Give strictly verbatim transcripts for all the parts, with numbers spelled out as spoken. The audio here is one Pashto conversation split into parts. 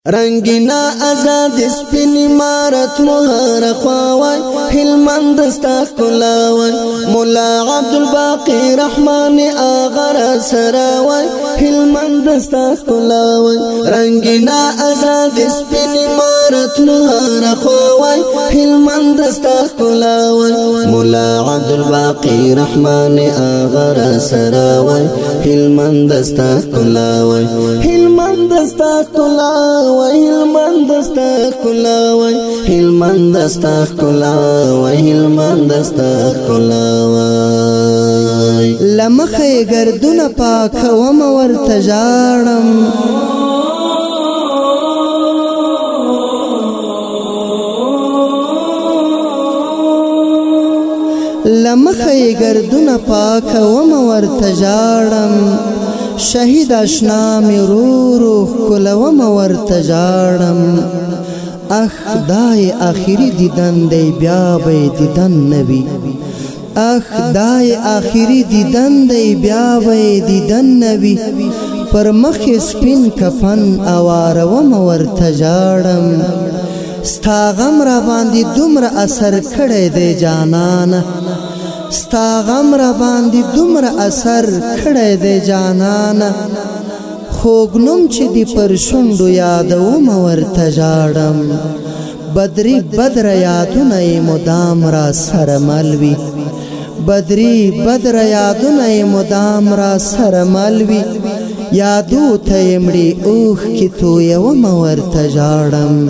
رنگینا آزاد سپین امارت مهر خواوی هلمند دستا کلاوی مولا عبدالباقی رحمان آغا سراوی هلمند دستا کلاوی رنگینا آزاد سپین امارت مهر خواوی هلمند دستا کلاوی مولا عبدالباقی رحمان آغا سراوی هلمند دستا کلاوی هلمند دستا کلاوی هلمند دستا کلاوی هلمند دستا کلاوی هلمند دستا کلاوی لمخه گردونه پاکوم ورته ژاړم لمخه گردونه پاکوم ورته ژاړم شهید اشنا می رو رو کلوم ورته ژاړم اخ دای آخری دیدن دی بیا به دیدن نبی اخ دای آخری دیدن دی بیا به دیدن نبی پر مخ سپین کفن اواروم ورته ژاړم ستا غم را باندې دومره اثر کړی دی جانان ستا غم را باندې دومره اثر کړی دی جانان خوږ نوم چې دی پر شونډو یادوم ورته ژاړم بدري بدره یادونه یې مدام را سره مل وي بدري بدره یادونه یې مدام را سره مل وي یادو ته یې مړې اوښکې تویوم ورته ژاړم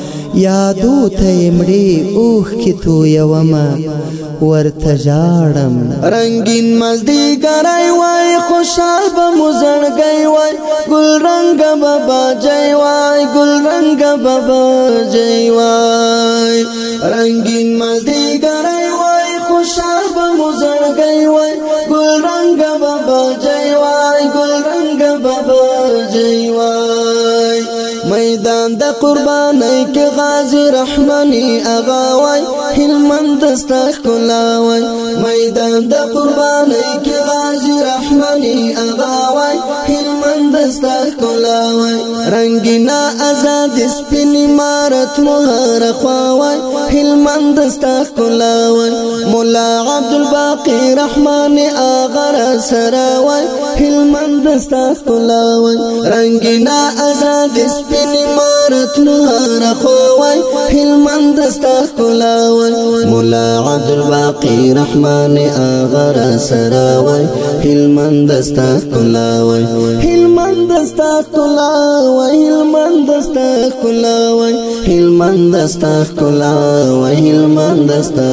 یادو ته یې مړې اوښکې تویومه ورته ژاړم رنگین مازدیګری وای خوشحال به مو زړګی وای ګل رنګه به باجی وای ګل رنګه به باجی وای رنگین مازدیګری وای خوشحال به مو زړګی وای ګل رنګه به باجی وای ګل رنګه به باجی وای میدان د قربانی کې غازی رحمانی اغا وای هلمند دستا کلاوی میدان د قربانی کې غازی رحمانی اغا وای هلمند دستا کلاوی رنگینا آزاد سپین امارت مهر خواوی هلمند دستا کلاوی مولا عبدالباقی رحمان آغا سراوی هلمند دستا کلاوی رنگینا آزاد سپین امارت مهر خواوی هلمند دستا کلاوی مولا عبدالباقی رحمان آغا سراوی هلمند دستا کلاوی هلمند دستا کلاوی هلمند دستا کلاوی هلمند دستا کلاوی هلمند دستا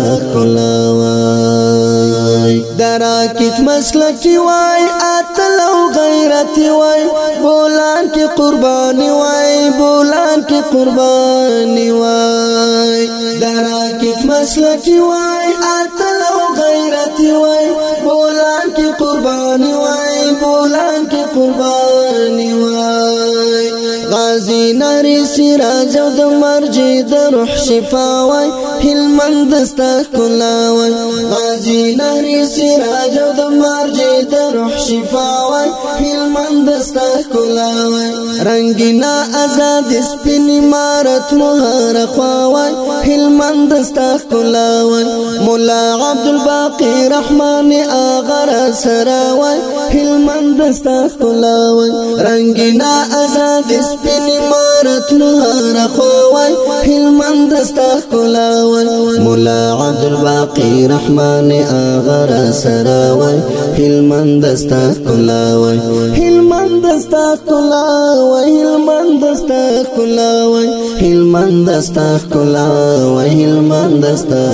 کلاوی دراکت مسلکی وای اتلو غیرتی وای بولان کی قربانی وای بولان کی قربانی وای دراکت مسلکی وای اتلو غیرتی وای بولان کی قربانی وای بولان کی قربانی وای غازی نری سراج د مرجی د روح شفا وای هلمند دستا کلاوی غازی نری سراج د مرجی د روح شفا وای هلمند دستا کلاوی رنگینا آزاد سپین امارت مهر خواوی هلمند دستا کلاوی مولا عبدالباقی رحمان آغا سراوی هلمند دستا کلاوی رنگینا آزاد سپین امارت مهر خواوی هلمند دستا کلاوی مولا عبدالباقی رحمان آغا سراوی هلمند دستا کلاوی هلمند دستا کلاوی هلمند دستا کلاوی هلمند دستا کلاوی هلمند دستا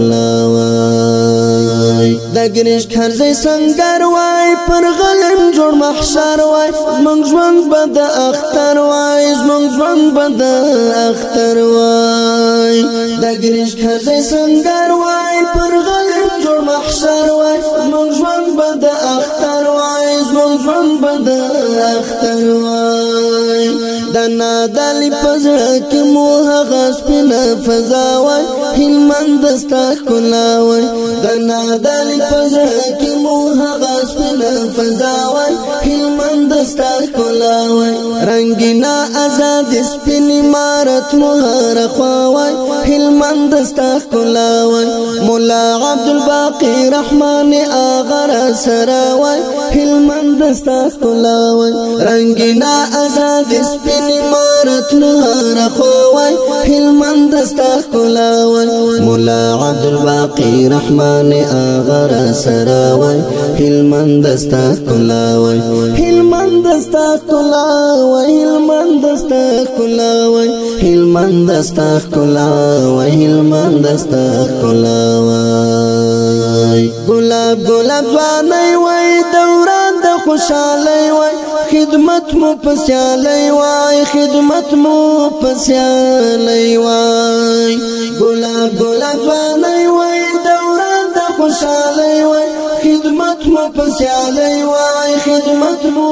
کلاوی د ګریش خرزې سنگر وای پر غلم جوړ محشر وای زمونږ ژوند به د اختر وای زمونږ ژوند به د اختر وای د ګریش خرزې سنگر وای پر غلم جوړ محشر وای زمونږ ژوند به د اختر وای زمونږ ژوند به د اختر وای د نادلی پزړه کې مو هغه سپینه فضا وای هلمند دستا کلاوی د نادلی پزړه کې مو هغه سپینه فضا وای هلمند هلمند دستا ښکلا وای رنگینا آزاد سپین امارت مهر خواوای هلمند دستا ښکلا وای مولا عبدالباقی رحمان آغا سره وای هلمند دستا ښکلا وای رنگینا آزاد سپین امارت مهر خواوای هلمند دستا ښکلا وای مولا عبدالباقی رحمان آغا سره وای هلمند دستا ښکلا وای هلمند دستا ښکلا وای هلمند دستا ښکلا وای هلمند دستا ښکلا وای هلمند دستا ښکلا وای ګلاب ګلاب ځواني وای دوران د خوشالۍ وای خدمت مو پسیالۍ وای خدمت مو پسیالۍ وای ګلاب ګلاب ځواني وای دوران د خوشالۍ وای خدمت مو پسیالۍ وای خدمت مو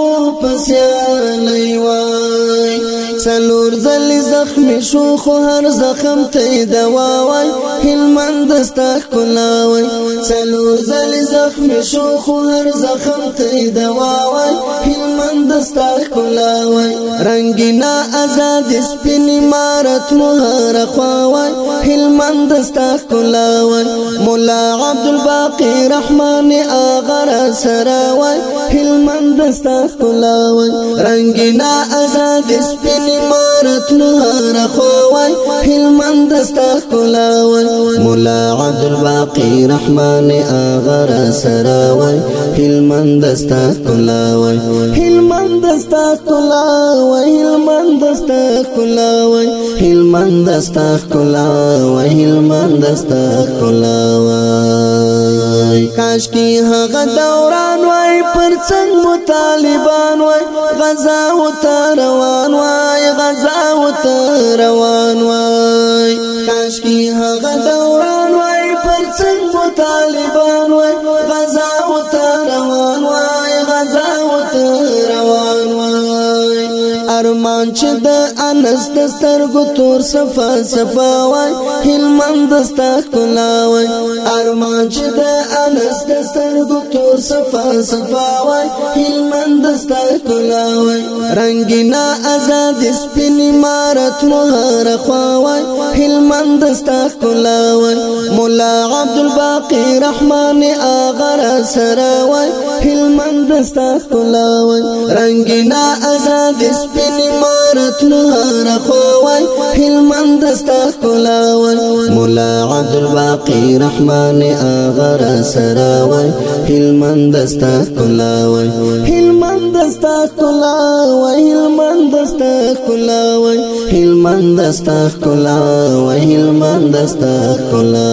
پسیالۍ وای څلور ځلې زخمي شو خو هر زخم ته دوا وای هلمند دستا ښکلا وای څلور ځلې زخمي شو خو هر زخم ته دوا وای هلمند دستا ښکلا وای رنگینا آزاد سپین امارت مهر خواوای هلمند دستا ښکلا وای مولا عبدالباقی رحمان آغا سره وای هلمند دستا ښکلا وای رنگینا آزاد سپین امارت مهر خواوای هلمند دستا ښکلا وای مولا عبدالباقی رحمان آغا سره وای هلمند دستا ښکلا وای هلمند دستا ښکلا وای هلمند دستا ښکلا وای هلمند دستا ښکلا وای هلمند دستا ښکلا وای کاش کی هغه دوران وای پر څنګ مطالبان وای غزا و روان وای غزا و روان وای کاش کی هغه دوران وای پر څنګ مطالبان وای غزا و روان وای غزا و روان وای ارمان چې د انس د سترګو تور صفا صفا وای هلمند دستا ښکلا وای ارمان چې د انس د سترګو تور صفا صفا وای هلمند دستا ښکلا وای رنگینا آزاد سپین امارت مهر خواوای هلمند دستا ښکلا وای مولا عبدالباقی رحمان آغا سره وای هلمند دستا ښکلا وای رنگینا آزاد سپین امارت مهر خواوای هلمند دستا ښکلا وای مولا عبدالباقی رحمان آغا سره وای هلمند دستا ښکلا وای هلمند دستا ښکلا وای هلمند دستا ښکلا وای هلمند دستا ښکلا وای هلمند دستا ښکلا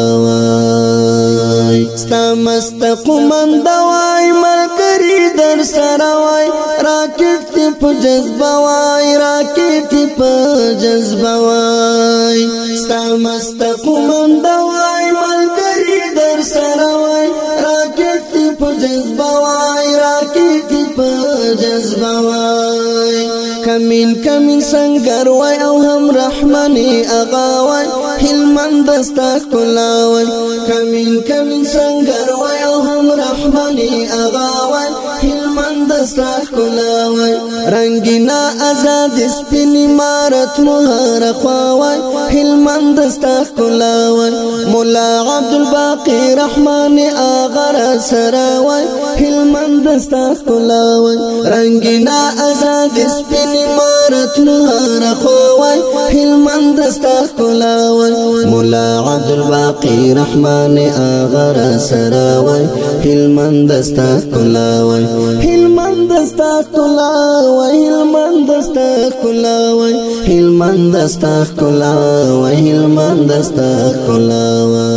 وای ستا مستق مند وای ملګری در سره وای راکټ تی په جذبه وای راکټ تی په جذبه وای ستا مستق مند وای ملګری در سره وای راکټ تی په جذبه وای راکټ تی په جذبه وای کمین کمین سنگر وای او هم رحمانی اغا وای هلمند دستا ښکلا وای کمین کمین سنگر وای او هم رحمانی اغا وای هلمند دستا ښکلا وای رنگینا آزاد سپین امارت مهر خواوای هلمند دستا ښکلا وای مولا عبدالباقی رحمان آغا سره وای هلمند دستا ښکلا وای رنگینا آزاد سپین امارت مهر خواوای هلمند دستا ښکلا وای مولا عبدالباقی رحمان آغا سره وای هلمند دستا ښکلا وای هلمند دستا ښکلا وای هلمند دستا ښکلا وای هلمند دستا ښکلا وای هلمند دستا ښکلا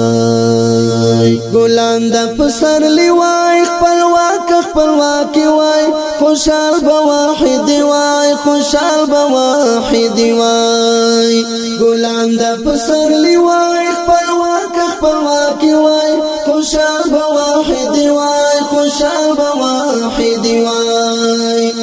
وای ګلان د پسرلی وای خپلواک خپلواک وای خوشحال به واحد وای خوشحال به واحد وای ګلان د پسرلی وای خپلواک خپلواک وای خوشحال به واحد وای خوشحال به واحد وای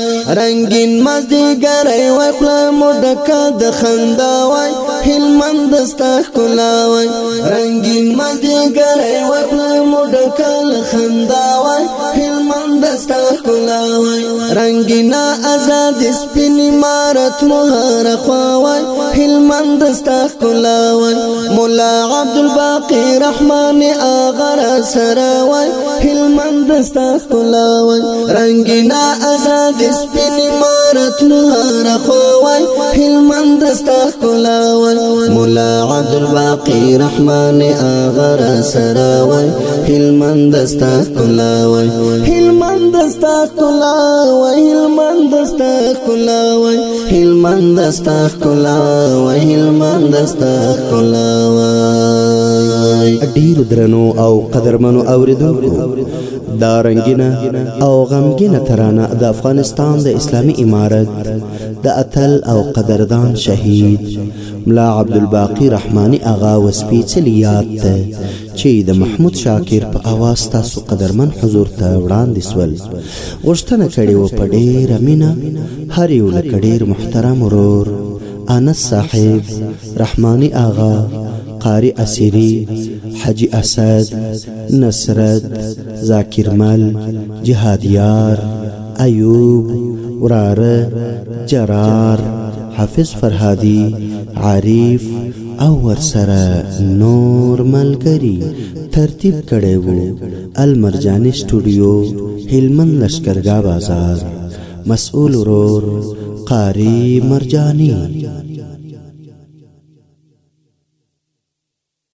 رنگین مازدیګری وای خوله مو ډکه د خندا وای هلمند ستا ښکلا وای رنگین مازدیګری وای خوله مو ډکه له خندا وای هلمند ستا ښکلا وای رنگینا آزاد سپین امارت مو هر خوا وای هلمند ستا ښکلا وای مولا عبدالباقی رحمان آغا را سره وای هلمند ستا ښکلا وای رنگینا آزاد سپین امارت مو هر خوا وای هلمند ستا ښکلا وای مولا عبدالباقی رحمان آغا را سره وای هلمند ستا ښکلا وای هلمند ستا ښکلا وای هلمند ستا ښکلا وای هلمند ستا ښکلا وای هلمند ستا ښکلا وای ډیر درنو او قدرمنو اوریدونکو دا رنگینه او غمگینه ترانه د افغانستان د اسلامی امارت د اتل او قدردان شهید ملا عبدالباقی رحمانی آغا وسپیڅلی یاد ته چې د محمود شاکر په اواز تاسو قدرمن حضور ته وړاندې سول غوښتنه کړې و په ډېره مینه هر یو لکه ډېر محترم ورور انس صاحب رحمانی آغا قاری اسیری حجی اسد نصرت ذاکر مل جهادیار ایوب وراره جرار حافظ فرهادی عارف او ورسره نور ملګری ترتیب کړي وو المرجانی سټوډیو هلمند لشکرګاه بازار مسؤل ورور قاری مرجانی